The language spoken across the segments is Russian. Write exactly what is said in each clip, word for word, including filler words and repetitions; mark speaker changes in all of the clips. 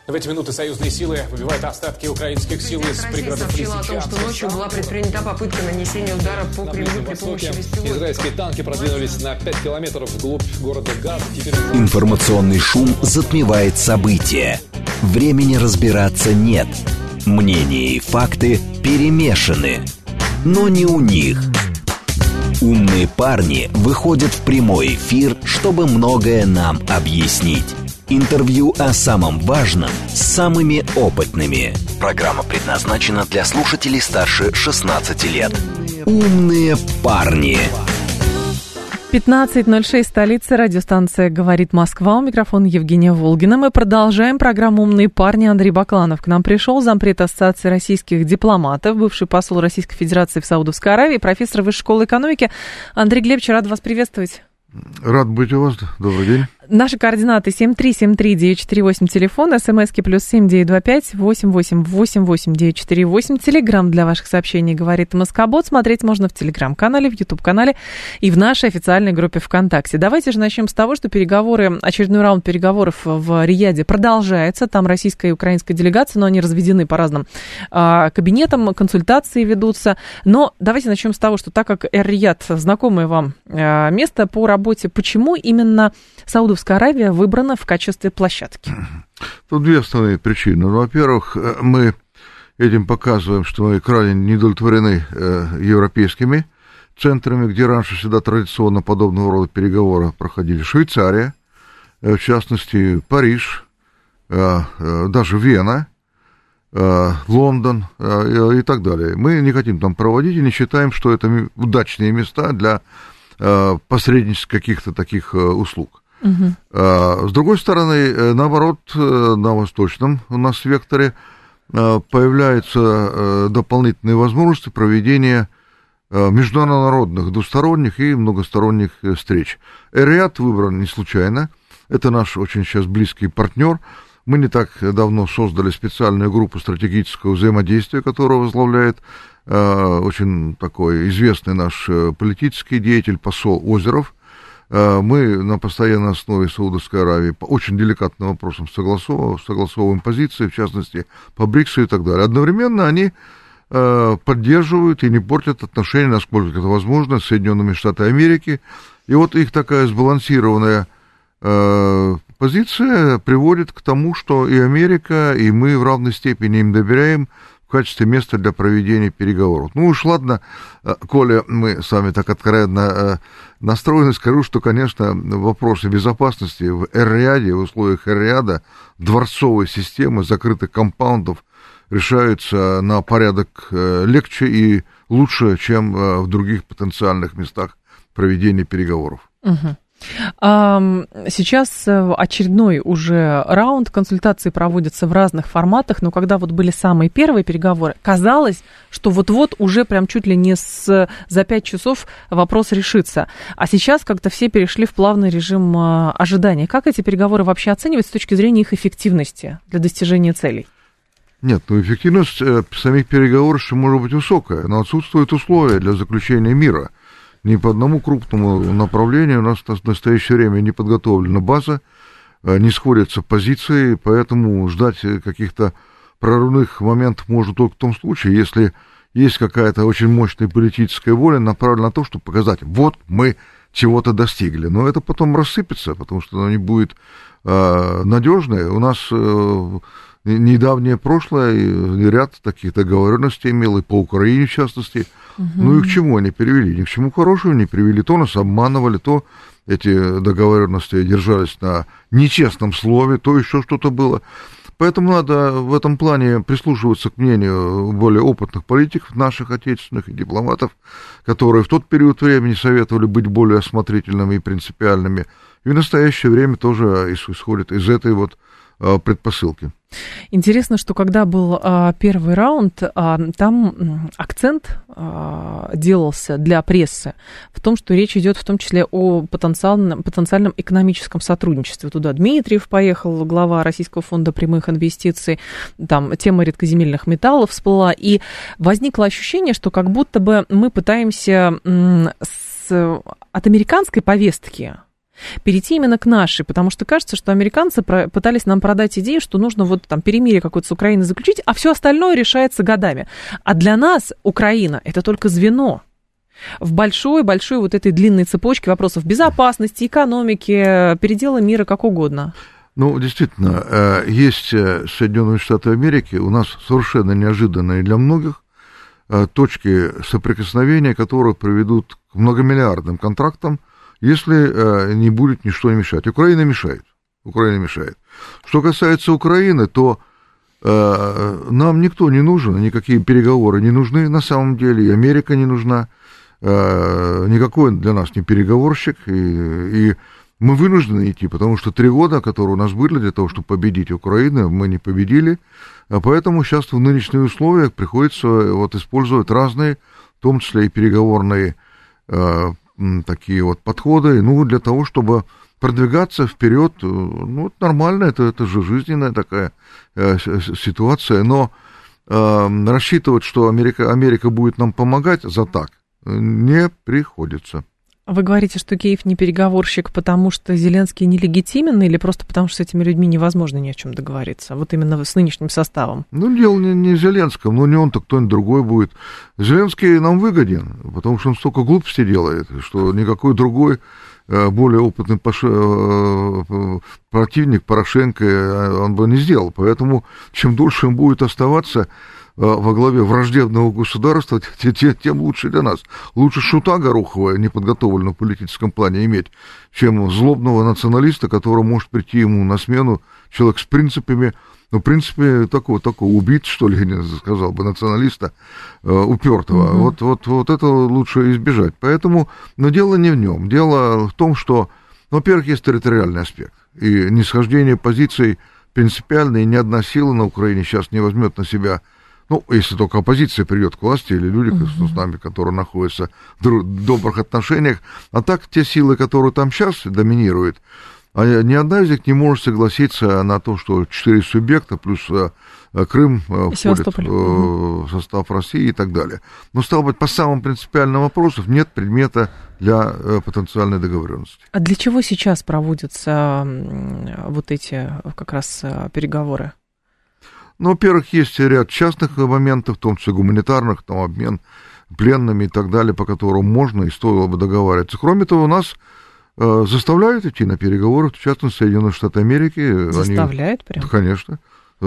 Speaker 1: В эти минуты союзные силы выбивают остатки украинских сил из пригородов
Speaker 2: Россия сообщила о том, что ночью была предпринята попытка нанесения удара по Кремлю при помощи беспилотников.
Speaker 3: Израильские танки продвинулись на пять километров вглубь города Газа. Теперь...
Speaker 4: Информационный шум затмевает события. Времени разбираться нет. Мнения и факты перемешаны. Но не у них. Умные парни выходят в прямой эфир, чтобы многое нам объяснить. Интервью о самом важном с самыми опытными. Программа предназначена для слушателей старше шестнадцати лет. Умные парни.
Speaker 5: пятнадцать ноль шесть, столица, радиостанция «Говорит Москва». У микрофона Евгения Волгина. Мы продолжаем программу «Умные парни». Андрей Бакланов к нам пришел, зампред Ассоциации российских дипломатов, бывший посол Российской Федерации в Саудовской Аравии, профессор Высшей школы экономики. Андрей Глебович, рад вас приветствовать.
Speaker 6: Рад быть у вас. Добрый день.
Speaker 5: Наши координаты семь три семь три девять четыре восемь, телефон, смски плюс семь девять два пять восемь восемь восемь восемь девять четыре восемь, телеграмм для ваших сообщений «Говорит Москобот». Смотреть можно в телеграм-канале, в ютуб-канале и в нашей официальной группе ВКонтакте. Давайте же начнем с того, что переговоры, очередной раунд переговоров в Рияде продолжается. Там российская и украинская делегация, но они разведены по разным а, кабинетам, консультации ведутся. Но давайте начнем с того, что так как Эр-Рияд знакомое вам а, место по работе, почему именно Саудовская Аравия выбрана в качестве площадки?
Speaker 6: Тут две основные причины. Ну, во-первых, мы этим показываем, что мы крайне не удовлетворены э, европейскими центрами, где раньше всегда традиционно подобного рода переговоры проходили. Швейцария, э, в частности, Париж, э, э, даже Вена, э, Лондон э, и так далее. Мы не хотим там проводить и не считаем, что это удачные места для э, посреднических каких-то таких э, услуг. Uh-huh. С другой стороны, наоборот, на восточном у нас векторе появляются дополнительные возможности проведения международных, двусторонних и многосторонних встреч. Эр-Рияд выбран не случайно. Это наш очень сейчас близкий партнер. Мы не так давно создали специальную группу стратегического взаимодействия, которую возглавляет очень такой известный наш политический деятель, посол Озеров. Мы на постоянной основе Саудовской Аравии по очень деликатным вопросам согласовываем, согласовываем позиции, в частности, по БРИКСу и так далее. Одновременно они поддерживают и не портят отношения, насколько это возможно, с Соединенными Штатами Америки. И вот их такая сбалансированная позиция приводит к тому, что и Америка, и мы в равной степени им доверяем в качестве места для проведения переговоров. Ну уж ладно, коли мы с вами так откровенно настроены, скажу, что, конечно, вопросы безопасности в Эр-Рияде, в условиях Эр-Рияда, дворцовой системы, закрытых компаундов, решаются на порядок легче и лучше, чем в других потенциальных местах проведения переговоров.
Speaker 5: Угу. Сейчас очередной уже раунд, консультации проводятся в разных форматах, но когда вот были самые первые переговоры, казалось, что вот-вот уже прям чуть ли не с, за пять часов вопрос решится. А сейчас как-то все перешли в плавный режим ожидания. Как эти переговоры вообще оценивать с точки зрения их эффективности для достижения целей?
Speaker 6: Нет, ну эффективность самих переговоров еще может быть высокая, но отсутствуют условия для заключения мира. Ни по одному крупному направлению у нас в настоящее время не подготовлена база, не сходятся позиции, поэтому ждать каких-то прорывных моментов можно только в том случае, если есть какая-то очень мощная политическая воля, направленная на то, чтобы показать, вот мы чего-то достигли. Но это потом рассыпется, потому что оно не будет э, надежное. У нас э, недавнее прошлое и ряд таких договоренностей имел, и по Украине в частности. Угу. Ну и к чему они привели? Ни к чему хорошему не привели. То нас обманывали, то эти договоренности держались на нечестном слове, то еще что-то было. Поэтому надо в этом плане прислушиваться к мнению более опытных политиков, наших отечественных и дипломатов, которые в тот период времени советовали быть более осмотрительными и принципиальными. И в настоящее время тоже исходит из этой вот предпосылки.
Speaker 5: Интересно, что когда был а, первый раунд, а, там акцент а, делался для прессы в том, что речь идет в том числе о потенциальном, потенциальном экономическом сотрудничестве. Туда Дмитриев поехал, глава Российского фонда прямых инвестиций, там тема редкоземельных металлов всплыла, и возникло ощущение, что как будто бы мы пытаемся с, от американской повестки перейти именно к нашей, потому что кажется, что американцы пытались нам продать идею, что нужно вот там перемирие какое-то с Украиной заключить, а все остальное решается годами. А для нас Украина – это только звено в большой-большой вот этой длинной цепочке вопросов безопасности, экономики, передела мира, как угодно.
Speaker 6: Ну, действительно, есть Соединенные Штаты Америки, у нас совершенно неожиданные для многих точки соприкосновения, которые приведут к многомиллиардным контрактам, если не будет ничто не мешать. Украина мешает. Украина мешает. Что касается Украины, то нам никто не нужен, никакие переговоры не нужны на самом деле, и Америка не нужна. Никакой для нас не переговорщик, и, и мы вынуждены идти, потому что три года, которые у нас были для того, чтобы победить Украину, мы не победили, а поэтому сейчас в нынешних условиях приходится вот использовать разные, в том числе и переговорные э, такие вот подходы, ну, для того, чтобы продвигаться вперед. Ну, это нормально, это, это же жизненная такая э, ситуация, но э, рассчитывать, что Америка, Америка будет нам помогать за так, не приходится.
Speaker 5: Вы говорите, что Киев не переговорщик, потому что Зеленский нелегитимен, или просто потому что с этими людьми невозможно ни о чем договориться? Вот именно с нынешним составом. Ну,
Speaker 6: дело не, не в Зеленском, ну, не он, то кто-нибудь другой будет. Зеленский нам выгоден, потому что он столько глупостей делает, что никакой другой более опытный противник Порошенко он бы не сделал. Поэтому чем дольше он будет оставаться во главе враждебного государства, тем лучше для нас. Лучше шута горохового, неподготовленного в политическом плане, иметь, чем злобного националиста, который может прийти ему на смену, человек с принципами, ну, в принципе, такого, такого убийц, что ли, я сказал бы, националиста, упертого. Mm-hmm. Вот, вот, вот это лучше избежать. Поэтому, но дело не в нем. Дело в том, что, ну, во-первых, есть территориальный аспект. И нисхождение позиций принципиально, и ни одна сила на Украине сейчас не возьмет на себя. Ну, если только оппозиция придет к власти, или люди uh-huh. с нами, которые находятся в добрых отношениях. А так, те силы, которые там сейчас доминируют, ни одна из них не может согласиться на то, что четыре субъекта плюс Крым входит в состав России и так далее. Но, стало быть, по самым принципиальным вопросам нет предмета для потенциальной договоренности.
Speaker 5: А для чего сейчас проводятся вот эти как раз переговоры?
Speaker 6: Ну, во-первых, есть ряд частных моментов, в том числе гуманитарных, там, обмен пленными и так далее, по которым можно и стоило бы договариваться. Кроме того, нас э, заставляют идти на переговоры, в частности, Соединенные Штаты Америки.
Speaker 5: Заставляют прям?
Speaker 6: Конечно. Э,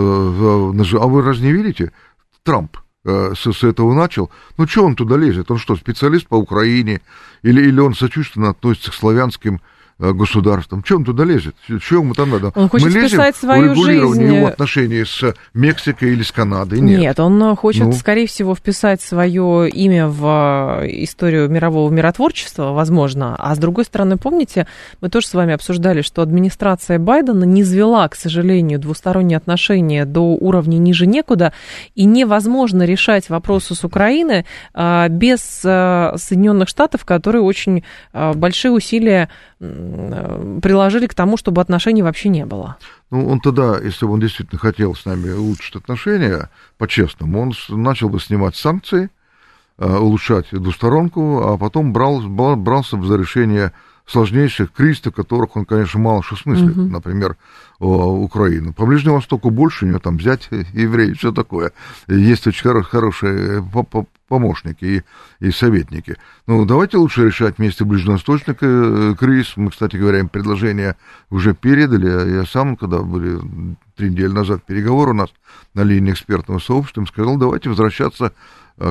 Speaker 6: э, а вы разве не видите? Трамп э, с, с этого начал. Ну, что он туда лезет? Он что, специалист по Украине? Или, или он сочувственно относится к славянским государством. Чем он туда лезет? Чем ему там надо?
Speaker 5: Он хочет
Speaker 6: Мы лезем
Speaker 5: вписать свою
Speaker 6: в регулирование
Speaker 5: жизнь...
Speaker 6: его отношений с Мексикой или с Канадой? Нет.
Speaker 5: Нет, он хочет, ну... скорее всего, вписать свое имя в историю мирового миротворчества, возможно. А с другой стороны, помните, мы тоже с вами обсуждали, что администрация Байдена не низвела, к сожалению, двусторонние отношения до уровня ниже некуда, и невозможно решать вопросы с Украиной без Соединенных Штатов, которые очень большие усилия приложили к тому, чтобы отношений вообще не было.
Speaker 6: Ну, он тогда, если бы он действительно хотел с нами улучшить отношения, по-честному, он начал бы снимать санкции, улучшать двусторонку, а потом брал, брался бы за решение сложнейших кризисов, которых он, конечно, мало что смыслит, uh-huh. например, Украину. По Ближнему Востоку больше, у него там взять евреев, все такое. Есть очень хорошие помощники и, и советники. Ну, давайте лучше решать вместе ближневосточный кризис. Мы, кстати говоря, им предложение уже передали. Я сам, когда были три недели назад переговоры у нас на линии экспертного сообщества, им сказал, давайте возвращаться к,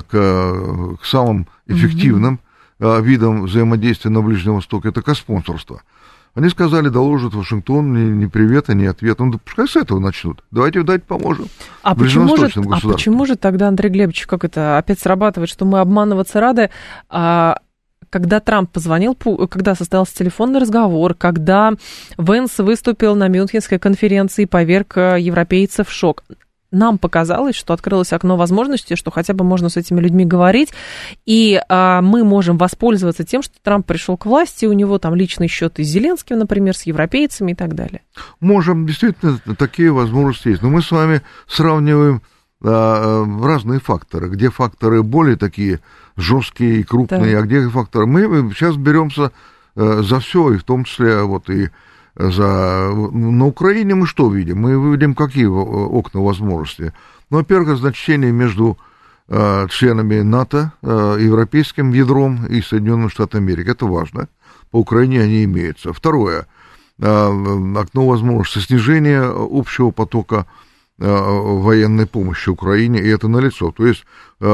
Speaker 6: к самым эффективным uh-huh. видам взаимодействия на Ближнем Востоке, это коспонсорство. Они сказали, доложат Вашингтон, ни, ни привета, ни ответа. Ну, да пускай с этого начнут. Давайте, давайте поможем.
Speaker 5: А почему, же, а почему же тогда, Андрей Глебович, как это опять срабатывает, что мы обманываться рады, а, когда Трамп позвонил, когда состоялся телефонный разговор, когда Венс выступил на Мюнхенской конференции и поверг европейцев в шок? Нам показалось, что открылось окно возможностей, что хотя бы можно с этими людьми говорить, и а, мы можем воспользоваться тем, что Трамп пришел к власти, у него там личный счет и с Зеленским, например, с европейцами и так далее.
Speaker 6: Можем, действительно, такие возможности есть. Но мы с вами сравниваем а, разные факторы, где факторы более такие жесткие и крупные, так. а где факторы... Мы сейчас беремся за все, и в том числе вот и за... На Украине мы что видим? Мы видим какие окна возможностей? Ну, во-первых, значение между членами НАТО, европейским ядром и Соединенными Штатами Америки. Это важно. По Украине они имеются. Второе. Окно возможности снижения общего потока военной помощи Украине, и это налицо. То есть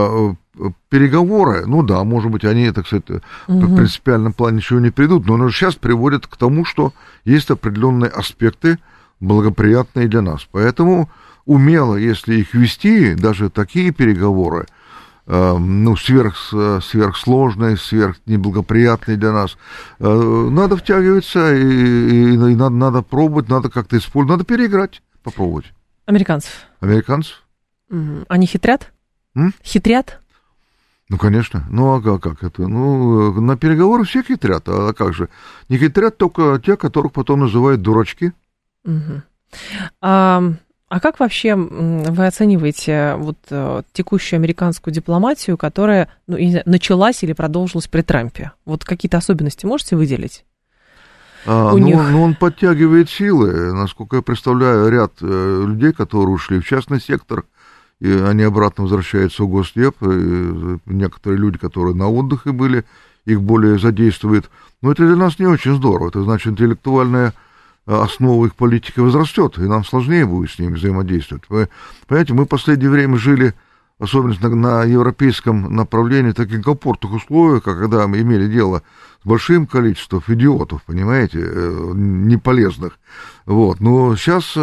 Speaker 6: переговоры, ну да, может быть, они, так сказать, угу. в принципиальном плане ничего не придут, но сейчас приводят к тому, что есть определенные аспекты, благоприятные для нас. Поэтому умело, если их вести, даже такие переговоры, э, ну, сверх, сверхсложные, сверхнеблагоприятные для нас, э, надо втягиваться, и, и, и надо, надо пробовать, надо как-то использовать, надо переиграть, попробовать.
Speaker 5: Американцев?
Speaker 6: Американцев.
Speaker 5: Угу. Они хитрят? М? Хитрят?
Speaker 6: Ну, конечно. Ну, а как это? Ну, на переговоры все хитрят, а как же? Не хитрят только те, которых потом называют дурачки.
Speaker 5: Угу. А... А как вообще вы оцениваете вот текущую американскую дипломатию, которая ну, началась или продолжилась при Трампе? Вот какие-то особенности можете выделить?
Speaker 6: А,
Speaker 5: у
Speaker 6: ну,
Speaker 5: них?
Speaker 6: ну, он подтягивает силы. Насколько я представляю, ряд э, людей, которые ушли в частный сектор, и они обратно возвращаются в Госдеп. И некоторые люди, которые на отдыхе были, их более задействуют. Но это для нас не очень здорово. Это значит, интеллектуальная основа их политики возрастет, и нам сложнее будет с ними взаимодействовать. Вы понимаете, мы в последнее время жили, особенно на, на европейском направлении, в таких комфортных условиях, когда мы имели дело с большим количеством идиотов, понимаете, неполезных. Вот. Но сейчас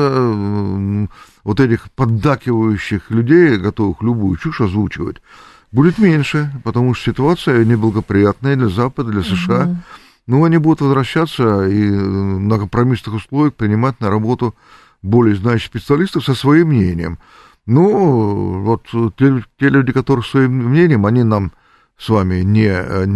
Speaker 6: вот этих поддакивающих людей, готовых любую чушь озвучивать, будет меньше, потому что ситуация неблагоприятная для Запада, для США. Угу. Ну, они будут возвращаться и на компромиссных условиях принимать на работу более знающих специалистов со своим мнением. Ну, вот те, те люди, которые со своим мнением, они нам с вами не,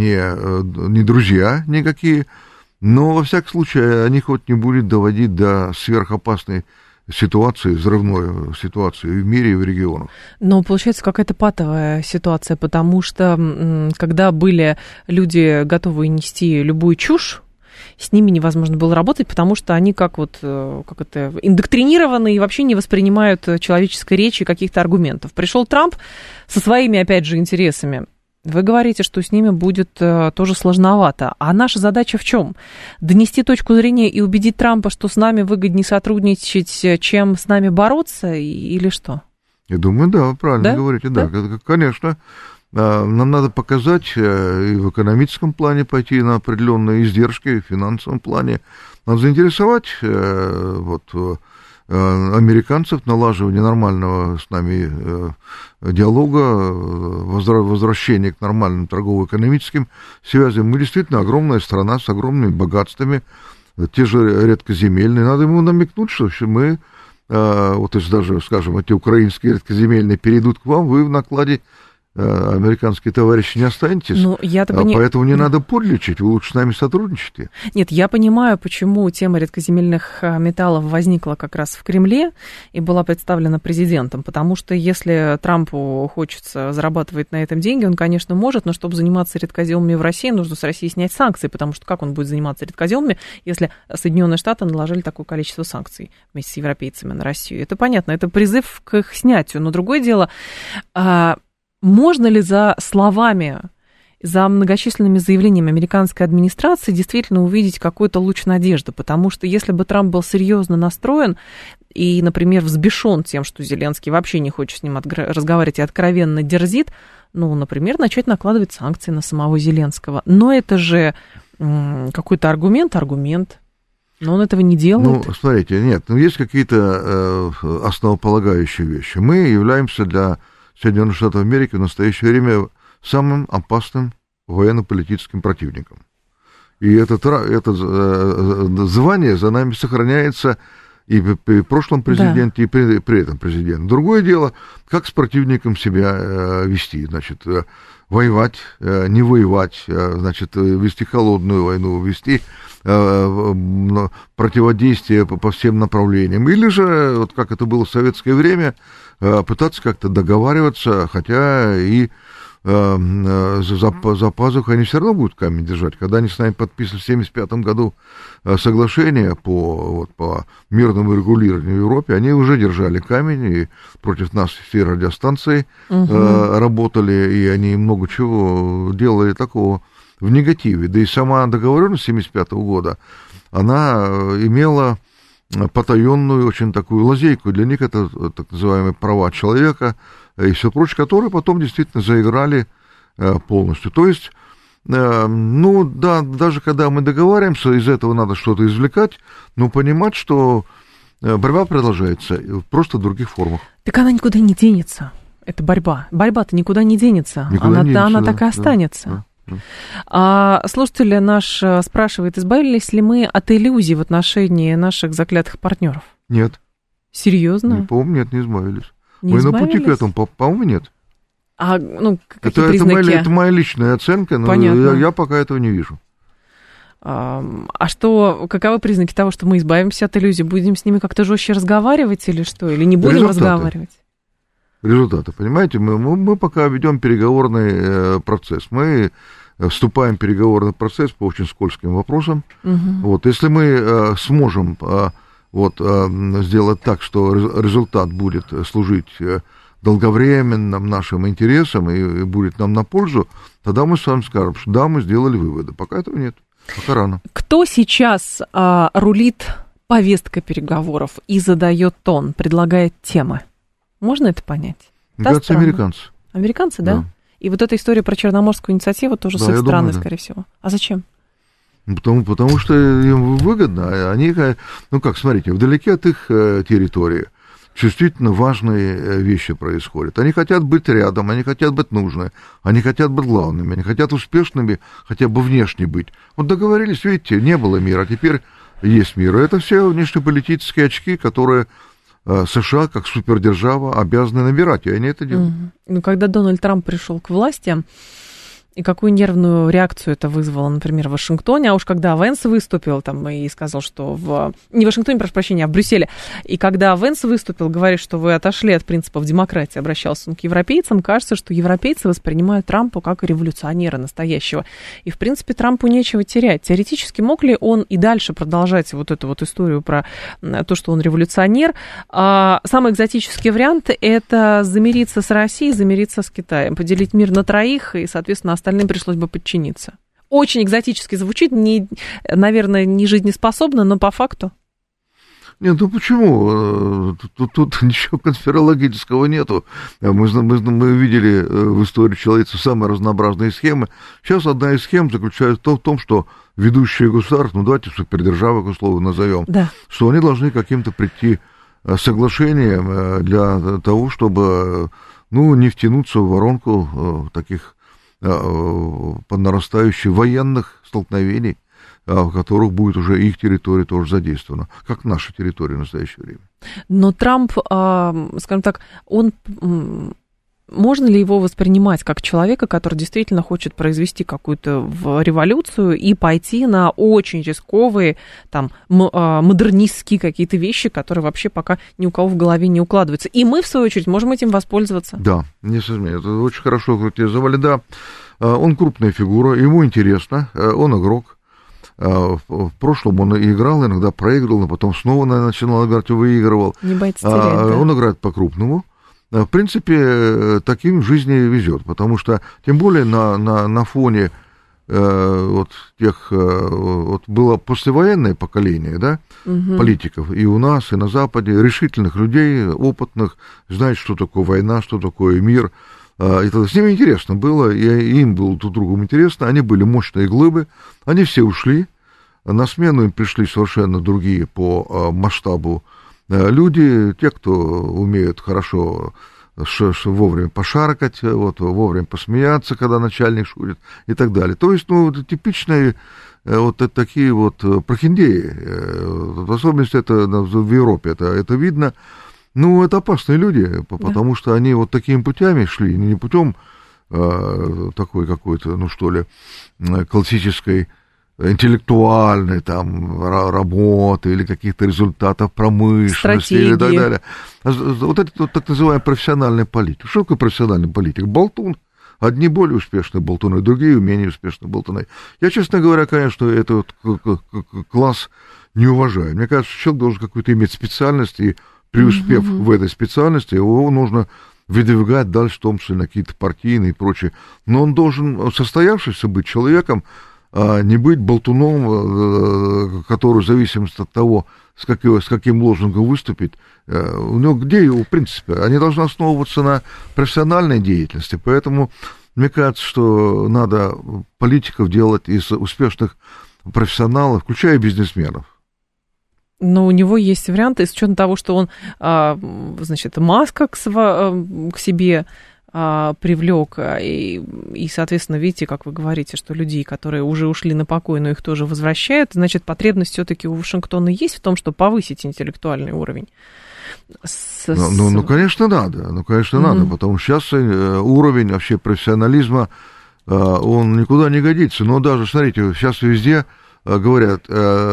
Speaker 6: не, не друзья никакие, но, во всяком случае, они хоть не будут доводить до сверхопасной ситуации, взрывной ситуации в мире и в регионах.
Speaker 5: Но получается какая-то патовая ситуация, потому что когда были люди готовы нести любую чушь, с ними невозможно было работать, потому что они как вот как это, индоктринированы и вообще не воспринимают человеческой речи и каких-то аргументов. Пришел Трамп со своими, опять же, интересами. Вы говорите, что с ними будет э, тоже сложновато. А наша задача в чем? Донести точку зрения и убедить Трампа, что с нами выгоднее сотрудничать, чем с нами бороться, или что?
Speaker 6: Я думаю, да, правильно
Speaker 5: да?
Speaker 6: говорите. Да,
Speaker 5: да,
Speaker 6: конечно. Нам надо показать и в экономическом плане пойти на определенные издержки, и в финансовом плане. Надо заинтересовать вот, американцев, налаживание нормального с нами диалога, возвращение к нормальным торгово-экономическим связям. Мы действительно огромная страна с огромными богатствами, те же редкоземельные. Надо ему намекнуть, что мы, вот если даже, скажем, эти украинские редкоземельные перейдут к вам, вы в накладе американские товарищи не останетесь,
Speaker 5: ну, я-то пони...
Speaker 6: поэтому не надо подлечить, вы лучше с нами сотрудничайте.
Speaker 5: Нет, я понимаю, почему тема редкоземельных металлов возникла как раз в Кремле и была представлена президентом, потому что если Трампу хочется зарабатывать на этом деньги, он, конечно, может, но чтобы заниматься редкоземами в России, нужно с России снять санкции, потому что как он будет заниматься редкоземами, если Соединенные Штаты наложили такое количество санкций вместе с европейцами на Россию? Это понятно, это призыв к их снятию, но другое дело... Можно ли за словами, за многочисленными заявлениями американской администрации действительно увидеть какой-то луч надежды? Потому что если бы Трамп был серьезно настроен и, например, взбешен тем, что Зеленский вообще не хочет с ним разговаривать и откровенно дерзит, ну, например, начать накладывать санкции на самого Зеленского. Но это же какой-то аргумент, аргумент. Но он этого не делает.
Speaker 6: Ну, смотрите, нет, ну, есть какие-то э, основополагающие вещи. Мы являемся для Соединенных Штатов Америки в настоящее время самым опасным военно-политическим противником. И это, это звание за нами сохраняется и при прошлом президенте, да. и при, при этом президенте. Другое дело, как с противником себя вести. Значит, воевать, не воевать, значит, вести холодную войну, вести противодействие по всем направлениям. Или же, вот как это было в советское время, пытаться как-то договариваться, хотя и за, за пазухой они все равно будут камень держать. Когда они с нами подписали в семьдесят пятом году соглашение по, вот, по мирному регулированию в Европе, они уже держали камень, и против нас все радиостанции угу. работали, и они много чего делали такого в негативе. Да и сама договоренность семьдесят пятого года, она имела потаенную очень такую лазейку. Для них это так называемые права человека и все прочее, которые потом действительно заиграли полностью. То есть, ну да, даже когда мы договариваемся, из этого надо что-то извлекать, но понимать, что борьба продолжается, просто в других формах. Так она никуда не денется, эта борьба. Борьба-то никуда не денется, никуда она, не денется, она да, так и останется. Да, да. А слушатель наш спрашивает, избавились ли мы от иллюзий в отношении наших заклятых партнеров? Нет. Серьезно? Не помню, нет, не избавились. Не мы избавились? На пути к этому, по- по-моему, нет. А, ну, какие это, признаки? Это моя, это моя личная оценка, но я, я пока этого не вижу. А, а что, каковы признаки того, что мы избавимся от иллюзий? Будем с ними как-то жестче разговаривать или что? Или не будем Результаты. разговаривать? Результаты, понимаете? Мы, мы, мы пока ведем переговорный э, процесс. Мы вступаем в переговорный процесс по очень скользким вопросам. Угу. Вот, если мы э, сможем э, вот, э, сделать так, что результат будет служить э, долговременным нашим интересам и, и будет нам на пользу, тогда мы с вами скажем, что да, мы сделали выводы. Пока этого нет. Пока рано. Кто сейчас а, рулит повесткой переговоров и задает тон, предлагает темы? Можно это понять? Мне кажется, американцы. Американцы, да? да? И вот эта история про Черноморскую инициативу тоже да, с их стороны, думаю, да. скорее всего. А зачем? Потому, потому что им выгодно. Они, ну как, смотрите, вдалеке от их территории чувствительно важные вещи происходят. Они хотят быть рядом, они хотят быть нужны, они хотят быть главными, они хотят успешными, хотя бы внешне быть. Вот договорились, видите, не было мира, а теперь есть мир. Это все внешнеполитические очки, которые США, как супердержава, обязаны набирать, и они это делают. Угу. Ну, когда Дональд Трамп пришел к власти, и какую нервную реакцию это вызвало, например, в Вашингтоне, а уж когда Венс выступил там и сказал, что в... Не в Вашингтоне, прошу прощения, а в Брюсселе. И когда Венс выступил, говорит, что вы отошли от принципов демократии, обращался он к европейцам, кажется, что европейцы воспринимают Трампа как революционера настоящего. И, в принципе, Трампу нечего терять. Теоретически мог ли он и дальше продолжать вот эту вот историю про то, что он революционер? А самый экзотический вариант – это замириться с Россией, замириться с Китаем, поделить мир на троих и, соответственно, остальным пришлось бы подчиниться. Очень экзотически звучит, не, наверное, не жизнеспособно, но по факту. Нет, ну почему? Тут, тут ничего конспирологического нету. Мы, мы, мы видели в истории человечества самые разнообразные схемы. Сейчас одна из схем заключается в том, что ведущие государства, ну давайте супердержавы, к условию, назовем, да. что они должны каким-то прийти соглашением для того, чтобы ну, не втянуться в воронку таких под нарастающей военных столкновений, в которых будет уже их территория тоже задействована, как наша территория в настоящее время. Но Трамп, скажем так, он... Можно ли его воспринимать как человека, который действительно хочет произвести какую-то революцию и пойти на очень рисковые, там, модернистские какие-то вещи, которые вообще пока ни у кого в голове не укладываются? И мы, в свою очередь, можем этим воспользоваться? Да, не сожалею, это очень хорошо характеризовали, да. Он крупная фигура, ему интересно, он игрок. В прошлом он играл, иногда проигрывал, но потом снова начинал играть и выигрывал. Не боится терять, да? Он играет по-крупному. В принципе, таким в жизни везет, потому что, тем более, на, на, на фоне э, вот тех, э, вот было послевоенное поколение, да, угу. политиков, и у нас, и на Западе, решительных людей, опытных, знают, что такое война, что такое мир. Э, это с ними интересно было, и им было друг другу интересно, они были мощные глыбы, они все ушли, на смену им пришли совершенно другие по э, масштабу люди, те, кто умеют хорошо ш- ш- вовремя пошаркать, вот, вовремя посмеяться, когда начальник шутит и так далее. То есть, ну, типичные вот такие вот прохиндеи, в особенности это в Европе, это, это видно. Ну, это опасные люди, потому да. что они вот такими путями шли, не путем а, такой какой-то, ну, что ли, классической интеллектуальной там работы или каких-то результатов промышленности Стратегии. И так далее. Вот это вот, так называемый профессиональный политик. Что такое профессиональный политик? Болтун, Одни более успешные болтуны, другие менее успешные болтуны. Я, честно говоря, конечно, этот класс не уважаю. Мне кажется, человек должен какую-то иметь специальность, и преуспев mm-hmm. в этой специальности, его нужно выдвигать дальше, в том числе на какие-то партийные и прочее. Но он должен состоявшийся быть человеком, а не быть болтуном, который в зависимости от того, с, каким, с каким лозунгом выступить, у него где его, в принципе, они должны основываться на профессиональной деятельности. Поэтому мне кажется, что надо политиков делать из успешных профессионалов, включая бизнесменов.
Speaker 5: Но у него есть варианты, с учетом того, что он, значит, Маска к, св- к себе привлек, и, и, соответственно, видите, как вы говорите, что людей, которые уже ушли на покой, но их тоже возвращают, значит, потребность все-таки у Вашингтона есть в том, чтобы повысить интеллектуальный уровень. С,
Speaker 6: ну, ну, ну, конечно, надо, ну, конечно, mm-hmm. надо, потому что сейчас уровень вообще профессионализма, он никуда не годится. Но даже, смотрите, сейчас везде говорят,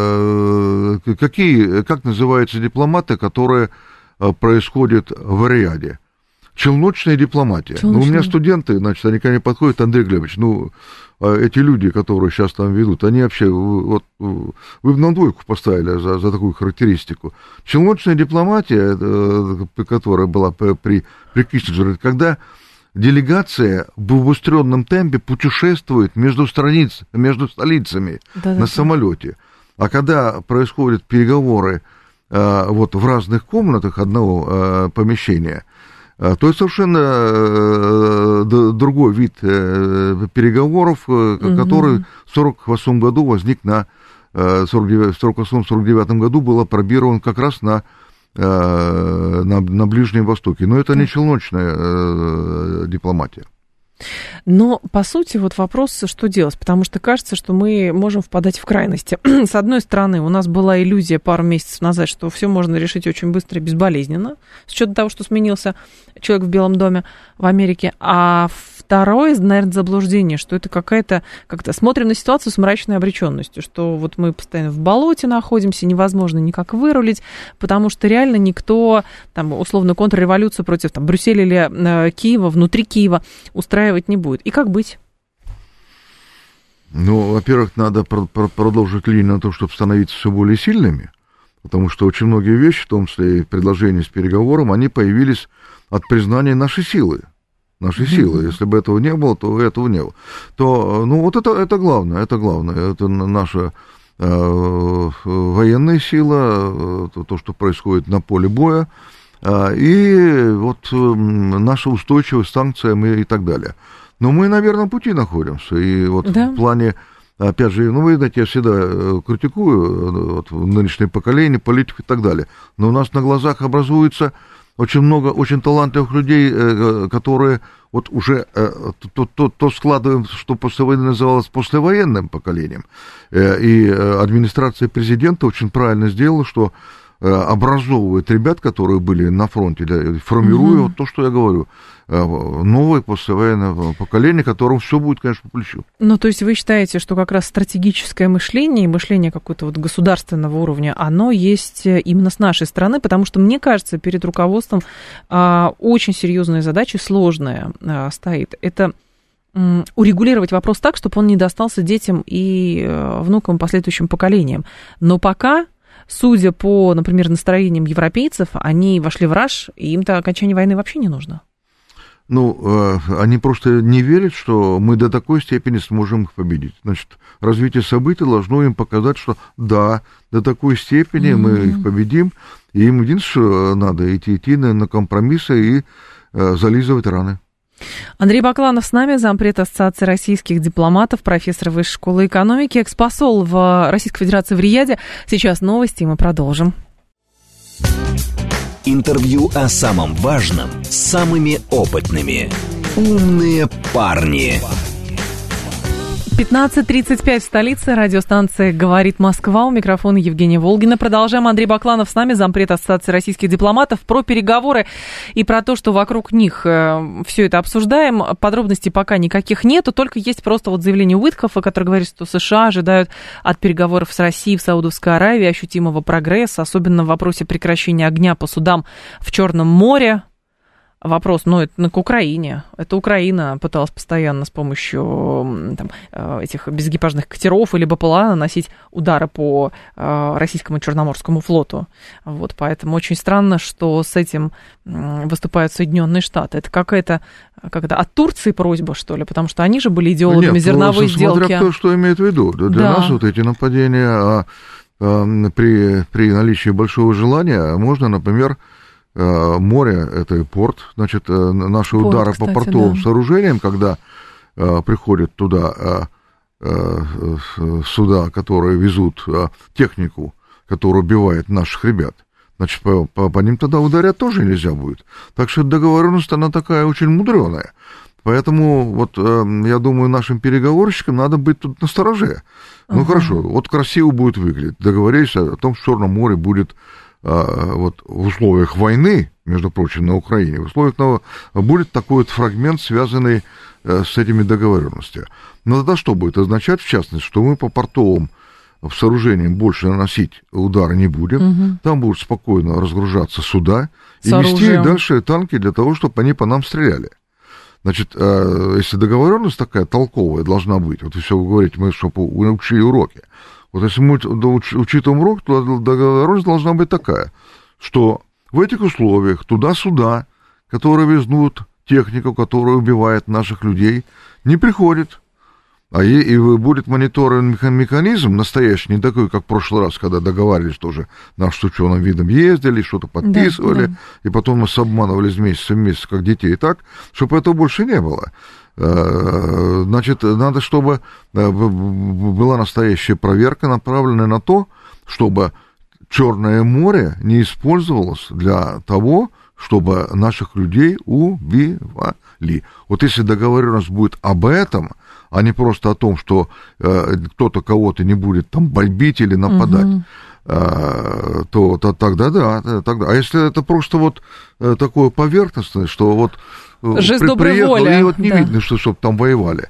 Speaker 6: какие, как называются дипломаты, которые происходят в Риаде. Челночная дипломатия. Челночная. Ну, у меня студенты, значит, они ко мне подходят, Андрей Глебович, ну, эти люди, которые сейчас там ведут, они вообще, вот, вы бы нам двойку поставили за, за такую характеристику. Челночная дипломатия, которая была при, при Киссинджере, когда делегация в убыстренном темпе путешествует между, страниц, между столицами да, на да, самолете. А когда происходят переговоры вот, в разных комнатах одного помещения, то это совершенно другой вид переговоров, который в сорок восьмом году возник на... В сорок восьмом сорок девятом году был опробирован как раз на, на, на Ближнем Востоке. Но это не челночная дипломатия.
Speaker 5: Но, по сути, вот вопрос, что делать, потому что кажется, что мы можем впадать в крайности. С одной стороны, у нас была иллюзия пару месяцев назад, что все можно решить очень быстро и безболезненно, с учетом того, что сменился человек в Белом доме в Америке, а второе, наверное, заблуждение, что это какая-то, как-то смотрим на ситуацию с мрачной обреченностью, что вот мы постоянно в болоте находимся, невозможно никак вырулить, потому что реально никто, там, условно, контрреволюцию против там, Брюсселя или э, Киева, внутри Киева устраивать не будет. И как быть?
Speaker 6: Ну, во-первых, надо про- про- продолжить линию на то, чтобы становиться все более сильными, потому что очень многие вещи, в том числе и предложения с переговором, они появились от признания нашей силы. Нашей mm-hmm. силы. Если бы этого не было, то этого не было. То, ну, вот это, это главное, это главное. Это наша э, военная сила, э, то, что происходит на поле боя, э, и вот э, наша устойчивость к санкциям и, и так далее. Но мы на верном пути находимся. И вот да. в плане, опять же, ну, вы знаете, я всегда критикую вот, нынешнее поколение, политику и так далее. Но у нас на глазах образуется очень много очень талантливых людей, которые вот уже то, то, то складываем, что после войны называлось послевоенным поколением. И администрация президента очень правильно сделала, что образовывает ребят, которые были на фронте, формируя угу. вот то, что я говорю, новое послевоенное поколение, которому все будет, конечно, по плечу. Ну,
Speaker 5: то есть вы считаете, что как раз стратегическое мышление и мышление какого-то вот государственного уровня, оно есть именно с нашей стороны, потому что, мне кажется, перед руководством а, очень серьезная задача, сложная а, стоит. Это м, урегулировать вопрос так, чтобы он не достался детям и а, внукам, последующим поколениям. Но пока... Судя по, например, настроениям европейцев, они вошли в раж, и им-то окончание войны вообще не нужно.
Speaker 6: Ну, они просто не верят, что мы до такой степени сможем их победить. Значит, развитие событий должно им показать, что да, до такой степени mm-hmm. мы их победим, и им единственное, что надо идти, идти на компромиссы и зализывать раны.
Speaker 5: Андрей Бакланов с нами, зампред Ассоциации российских дипломатов, профессор Высшей школы экономики, экспосол в Российской Федерации в Риаде. Сейчас новости, и мы продолжим.
Speaker 4: Интервью о самом важном с самыми опытными. Умные парни.
Speaker 5: пятнадцать тридцать пять в столице. Радиостанция «Говорит Москва». У микрофона Евгения Волгина. Продолжаем. Андрей Бакланов с нами, зампред Ассоциации российских дипломатов. Про переговоры и про то, что вокруг них все это обсуждаем. Подробностей пока никаких нету. Только есть просто вот заявление Уиткофа, который говорит, что США ожидают от переговоров с Россией в Саудовской Аравии ощутимого прогресса, особенно в вопросе прекращения огня по судам в Черном море. вопрос, ну, это ну, к Украине. Это Украина пыталась постоянно с помощью там, этих безэкипажных катеров или БПЛА наносить удары по российскому Черноморскому флоту. Вот, поэтому очень странно, что с этим выступают Соединенные Штаты. Это какая-то, как-то от Турции просьба, что ли? Потому что они же были идеологами Нет, зерновой
Speaker 6: ну,
Speaker 5: сделки.
Speaker 6: Смотря кто что имеет в виду. Для
Speaker 5: да.
Speaker 6: нас вот эти нападения, а, а, при, при наличии большого желания можно, например, море, это и порт, значит, наши порт, удары кстати, по портовым да. сооружениям, когда а, приходят туда а, а, суда, которые везут а, технику, которая убивает наших ребят, значит, по, по, по ним тогда ударять тоже нельзя будет. Так что договоренность, она такая очень мудреная. Поэтому, вот, а, я думаю, нашим переговорщикам надо быть тут настороже. Ну, uh-huh. хорошо, вот красиво будет выглядеть. Договорились о том, что Черное море будет вот в условиях войны, между прочим, на Украине, в условиях того, будет такой вот фрагмент, связанный с этими договоренностями. Но тогда что будет означать, в частности, что мы по портовым сооружениям больше наносить удары не будем, угу. там будут спокойно разгружаться суда и вести дальше танки для того, чтобы они по нам стреляли. Значит, если договоренность такая толковая должна быть, вот вы все говорите, мы чтобы учили уроки, вот если мы учитываем урок, то договоренность должна быть такая, что в этих условиях туда-сюда, которые везут технику, которая убивает наших людей, не приходит. А и, и будет мониторинг механизм настоящий, не такой, как в прошлый раз, когда договаривались тоже, наш с ученым видом ездили, что-то подписывали, да, да. и потом нас обманывали с месяца в месяц, как детей, так, чтобы этого больше не было. Значит, надо, чтобы была настоящая проверка, направленная на то, чтобы Черное море не использовалось для того, чтобы наших людей убивали. Вот если договоренность будет об этом, а не просто о том, что э, кто-то кого-то не будет там бомбить или нападать, угу. э, то, то тогда да. Тогда. А если это просто вот э, такое поверхностное, что вот
Speaker 5: жест
Speaker 6: при,
Speaker 5: доброй
Speaker 6: приехал,
Speaker 5: воли.
Speaker 6: И вот не да. видно, что чтобы там воевали.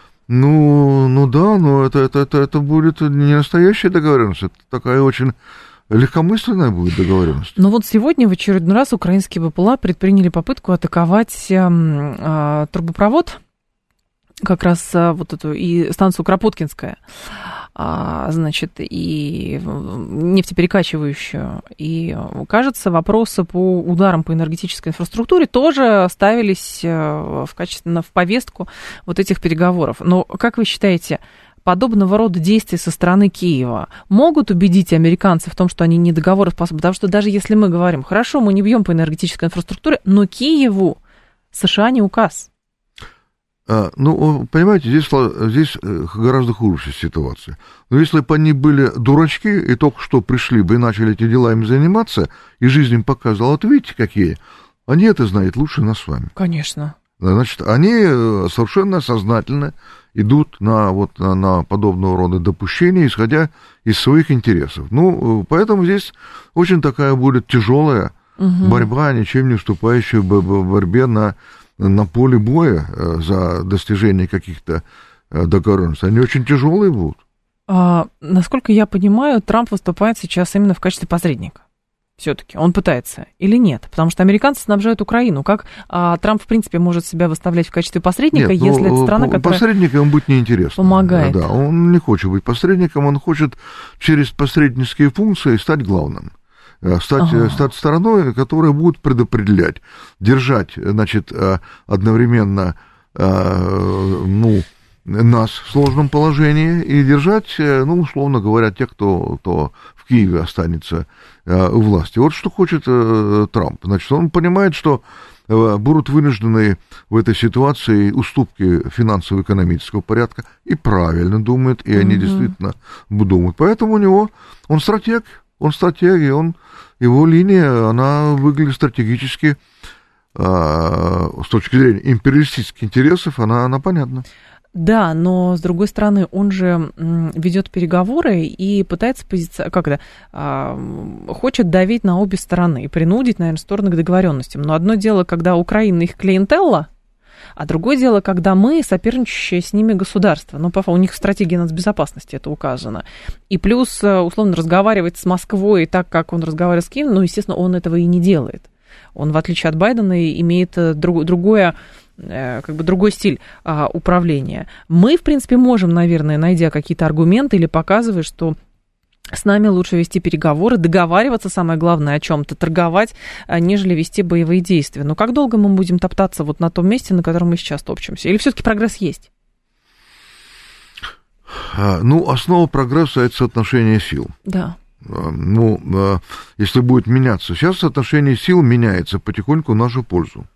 Speaker 6: Ну, ну да, но это, это, это, это будет не настоящая договоренность, это такая очень легкомысленная будет договоренность.
Speaker 5: Но вот сегодня в очередной раз украинские БПЛА предприняли попытку атаковать э, э, трубопровод, как раз вот эту и станцию Кропоткинская, а, значит, и нефтеперекачивающую. И, кажется, вопросы по ударам по энергетической инфраструктуре тоже ставились в качественно в повестку вот этих переговоров. Но, как вы считаете, подобного рода действия со стороны Киева могут убедить американцев в том, что они не договороспособны? Потому что даже если мы говорим, хорошо, мы не бьем по энергетической инфраструктуре, но Киеву США не указ.
Speaker 6: А, ну, понимаете, здесь, здесь гораздо хуже ситуация. Но если бы они были дурачки и только что пришли бы и начали эти делами заниматься, и жизнь им показывала, вот видите, какие, они это знают лучше нас с вами.
Speaker 5: Конечно.
Speaker 6: Значит, они совершенно сознательно идут на, вот, на, на подобного рода допущения, исходя из своих интересов. Ну, поэтому здесь очень такая будет тяжелая угу. борьба, ничем не уступающая борьбе на... на поле боя за достижение каких-то договоренностей, они очень тяжелые будут.
Speaker 5: А, насколько я понимаю, Трамп выступает сейчас именно в качестве посредника. Все-таки он пытается или нет? Потому что американцы снабжают Украину. Как а, Трамп, в принципе, может себя выставлять в качестве посредника, нет, если это страна, которая...
Speaker 6: Посредником он быть неинтересно.
Speaker 5: Помогает.
Speaker 6: Да, он не хочет быть посредником, он хочет через посреднические функции стать главным. Стать, ага. стать стороной, которая будет предопределять, держать, значит, одновременно, ну, нас в сложном положении и держать, ну, условно говоря, тех, кто, кто в Киеве останется у власти. Вот что хочет Трамп. Значит, он понимает, что будут вынуждены в этой ситуации уступки финансово-экономического порядка, и правильно думает, и они угу. действительно думают. Поэтому у него, он стратег, он стратег, и он его линия, она выглядит стратегически, э, с точки зрения империалистических интересов, она, она понятна.
Speaker 5: Да, но, с другой стороны, он же ведет переговоры и пытается позиция, как это, э, хочет давить на обе стороны и принудить, наверное, стороны к договоренностям. Но одно дело, когда Украина их клиентелла, а другое дело, когда мы соперничающие с ними государство. Ну, у них в стратегии нацбезопасности это указано. И плюс, условно, разговаривать с Москвой так, как он разговаривает с Киевом, ну, естественно, он этого и не делает. Он, в отличие от Байдена, имеет друг, другое, как бы другой стиль а, управления. Мы, в принципе, можем, наверное, найдя какие-то аргументы или показывая, что с нами лучше вести переговоры, договариваться, самое главное, о чем-то, торговать, нежели вести боевые действия. Но как долго мы будем топтаться вот на том месте, на котором мы сейчас топчемся? Или все-таки прогресс есть?
Speaker 6: Ну, основа прогресса – это соотношение сил.
Speaker 5: Да.
Speaker 6: Ну, если будет меняться. Сейчас соотношение сил меняется потихоньку в нашу пользу.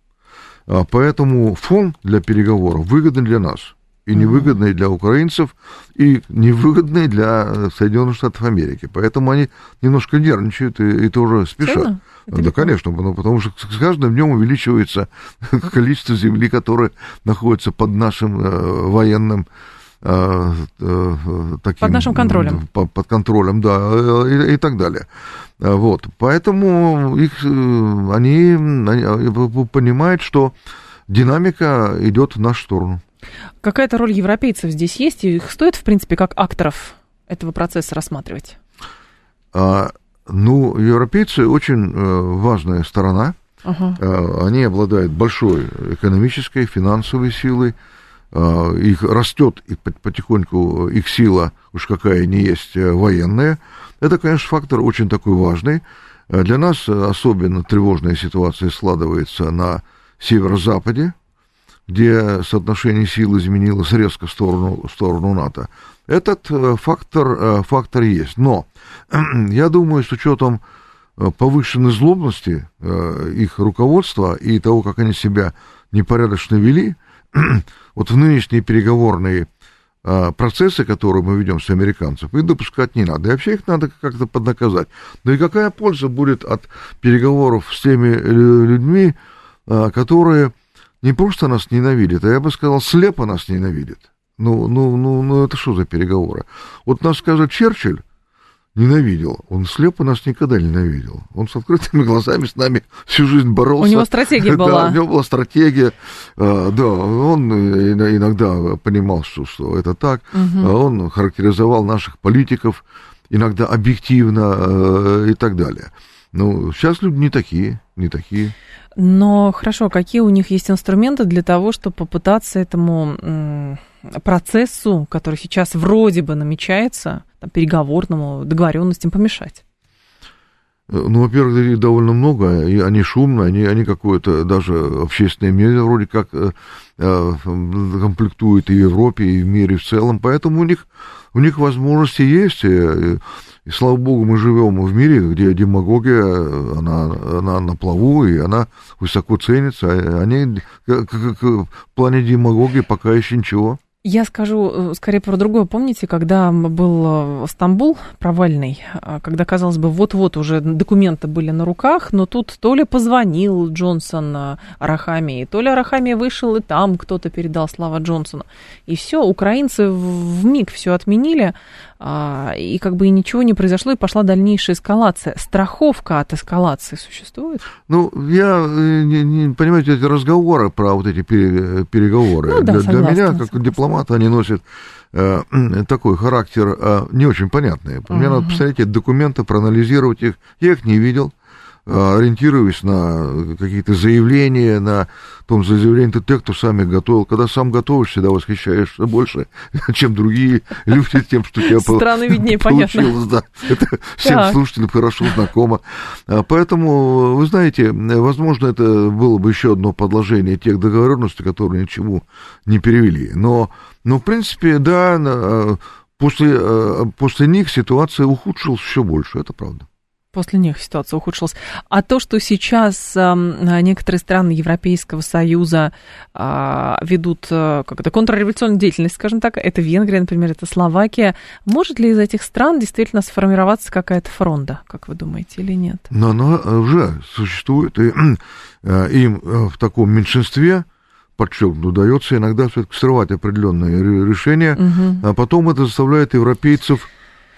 Speaker 6: Поэтому фон для переговоров выгоден для нас. И невыгодный для украинцев, и невыгодный для Соединенных Штатов Америки. Поэтому они немножко нервничают и, и тоже спешат. Да, конечно, потому что с каждым днем увеличивается количество земли, которое находится под нашим э, военным э, э, таким...
Speaker 5: Под нашим контролем.
Speaker 6: Под, под контролем, да, и, и так далее. Вот. Поэтому их, они, они понимают, что динамика идет в нашу сторону.
Speaker 5: Какая-то роль европейцев здесь есть? И их стоит, в принципе, как акторов этого процесса рассматривать?
Speaker 6: А, ну, европейцы очень э, важная сторона. Uh-huh. А, они обладают большой экономической, финансовой силой. А, их растет и потихоньку их сила, уж какая ни есть, военная. Это, конечно, фактор очень такой важный. Для нас особенно тревожная ситуация складывается на северо-западе, где соотношение сил изменилось резко в сторону, в сторону НАТО. Этот фактор, фактор есть. Но я думаю, с учетом повышенной злобности их руководства и того, как они себя непорядочно вели, вот в нынешние переговорные процессы, которые мы ведем с американцами, их допускать не надо. И вообще их надо как-то поднаказать. Ну и какая польза будет от переговоров с теми людьми, которые не просто нас ненавидят, а я бы сказал, слепо нас ненавидят. Ну, ну, ну, ну это что за переговоры? Вот нас, скажет, Черчилль ненавидел, он слепо нас никогда не ненавидел. Он с открытыми глазами с нами всю жизнь боролся.
Speaker 5: У него стратегия была.
Speaker 6: Да, у него была стратегия. Да, он иногда понимал, что, что это так. Угу. Он характеризовал наших политиков иногда объективно и так далее. Ну, сейчас люди не такие, не такие.
Speaker 5: Но хорошо, какие у них есть инструменты для того, чтобы попытаться этому процессу, который сейчас вроде бы намечается, там, переговорному, договоренностям, помешать?
Speaker 6: Ну, во-первых, их довольно много, и они шумные, они, они какое-то даже общественное мнение вроде как э, э, комплектуют и в Европе, и в мире в целом, поэтому у них, у них возможности есть, и, и слава богу, мы живем в мире, где демагогия, она, она на плаву, и она высоко ценится, а они к, к, к, в плане демагогии пока еще ничего.
Speaker 5: Я скажу скорее про другое. Помните, когда был Стамбул провальный, когда, казалось бы, вот-вот уже документы были на руках, но тут то ли позвонил Джонсон Арахамии, то ли Арахамия вышел, и там кто-то передал слова Джонсону. И все, украинцы вмиг все отменили, и как бы и ничего не произошло, и пошла дальнейшая эскалация. Страховка от эскалации существует?
Speaker 6: Ну, я, не, не, понимаете, эти разговоры про вот эти переговоры, ну, да, для, согласна, для меня, как дипломат, они носят э, такой характер э, не очень понятный. Мне uh-huh. надо посмотреть эти документы, проанализировать их. Я их не видел, э, ориентируясь на какие-то заявления, на том заявлении тех, кто сам их готовил. Когда сам готовишь, всегда восхищаешься больше, чем другие люди тем, что тебя
Speaker 5: Страны виднее,
Speaker 6: получилось. Да. Это всем так. Слушателям хорошо знакомо. Поэтому, вы знаете, возможно, это было бы еще одно подложение тех договоренностей, которые ни к чему не перевели. Но, но в принципе, да, после, после них ситуация ухудшилась еще больше, это правда.
Speaker 5: После них ситуация ухудшилась. А то, что сейчас э, некоторые страны Европейского Союза э, ведут э, как-то контрреволюционную деятельность, скажем так, это Венгрия, например, это Словакия, может ли из этих стран действительно сформироваться какая-то фронта, как вы думаете, или нет?
Speaker 6: Но она уже существует, и э, им в таком меньшинстве, подчеркну, удается иногда все-таки срывать определенные решения, угу. а потом это заставляет европейцев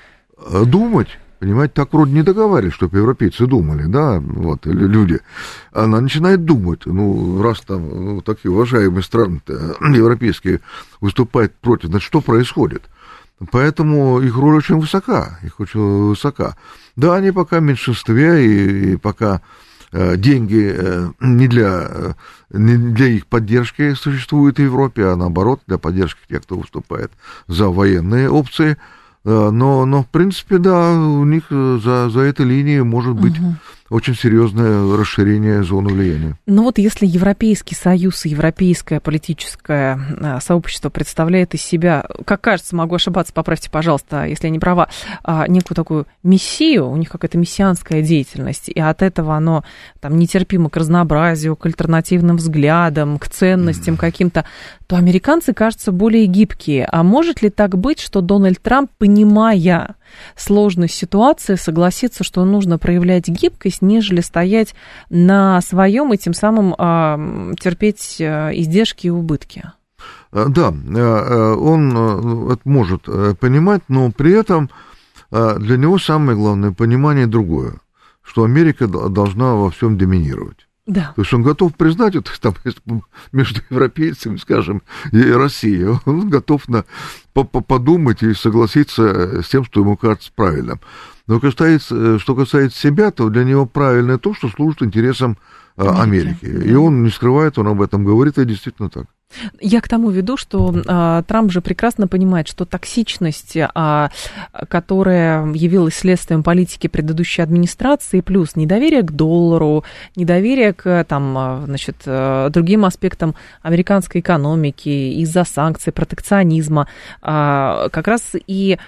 Speaker 6: думать. Понимаете, так вроде не договаривались, чтобы европейцы думали, да, вот, люди. Она начинает думать, ну, раз там ну, такие уважаемые страны европейские выступают против, значит, что происходит? Поэтому их роль очень высока, их очень высока. Да, они пока в меньшинстве, и, и пока деньги не для, не для их поддержки существуют в Европе, а наоборот, для поддержки тех, кто выступает за военные опции. Но, но в принципе, да, у них за, за этой линией может быть угу. очень серьезное расширение зоны влияния.
Speaker 5: Но вот если Европейский Союз и европейское политическое сообщество представляет из себя, как кажется, могу ошибаться, поправьте, пожалуйста, если я не права, некую такую мессию, у них какая-то мессианская деятельность, и от этого оно там нетерпимо к разнообразию, к альтернативным взглядам, к ценностям mm. каким-то, то американцы, кажется, более гибкие. А может ли так быть, что Дональд Трамп, понимая сложность ситуации, согласится, что нужно проявлять гибкость, нежели стоять на своем и тем самым э, терпеть издержки и убытки?
Speaker 6: Да, он это может понимать, но при этом для него самое главное понимание другое, что Америка должна во всем доминировать.
Speaker 5: Да.
Speaker 6: То есть он готов признать это там, между европейцами, скажем, и Россией. Он готов на, подумать и согласиться с тем, что ему кажется правильным. Но касается, что касается себя, то для него правильное то, что служит интересам Америки. Америки. И он не скрывает, он об этом говорит, и действительно так.
Speaker 5: Я к тому веду, что а, Трамп же прекрасно понимает, что токсичность, а, которая явилась следствием политики предыдущей администрации, плюс недоверие к доллару, недоверие к там, значит, другим аспектам американской экономики из-за санкций, протекционизма, а, как раз и